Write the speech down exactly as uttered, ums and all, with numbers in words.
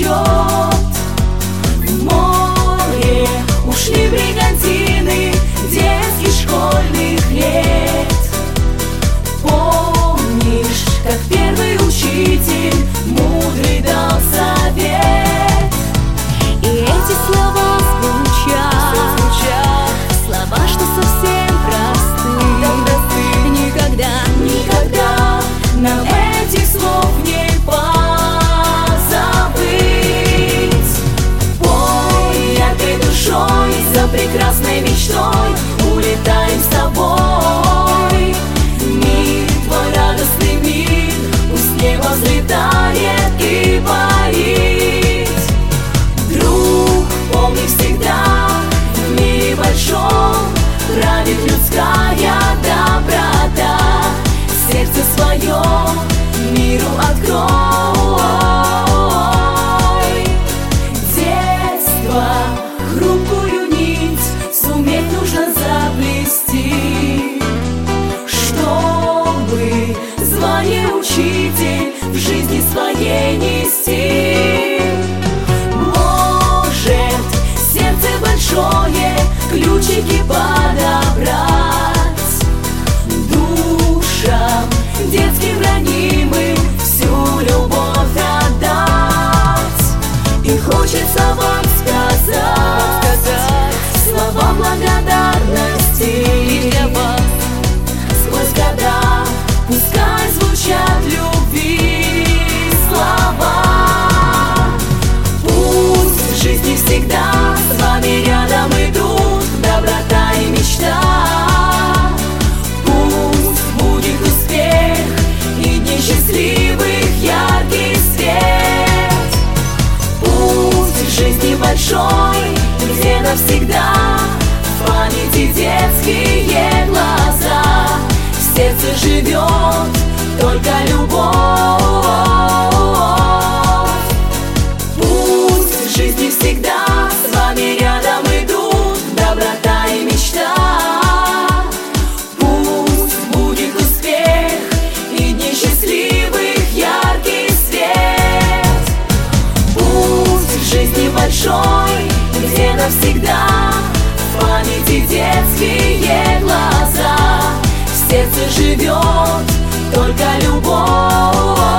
течет. В море ушли бригантины детских школьных лет. Помнишь, как первый учитель мудрый дал совет? И эти слова звучат, слова, что совсем просты. Никогда, Никогда нам этих слов не позабыть. Пой яркой душой, за прекрасной мечтой улетаем с тобой. Мир твой, радостный мир, пусть небо взлетает и парит. Друг, помни всегда, в мире большом правит людская доброта. Сердце свое миру открой. Детство, хрупкую нить суметь нужно заплести, чтобы звание учитель в жизни своей нести. Может, сердце большое ключики подобрать, душам детским ранимым всю любовь отдать. И хочется вам сказать слова благодарности для вас. Сквозь года пускай звучат любви слова. Пусть в жизни всегда с вами рядом идут доброта и мечта. Счастливых яркий свет. Пусть в жизни большой, где навсегда в памяти детские глаза, в сердце живет только любовь. Пусть в жизни всегда с вами рядом идут доброта и мечта. Большой, где навсегда в памяти детские глаза, в сердце живет только любовь.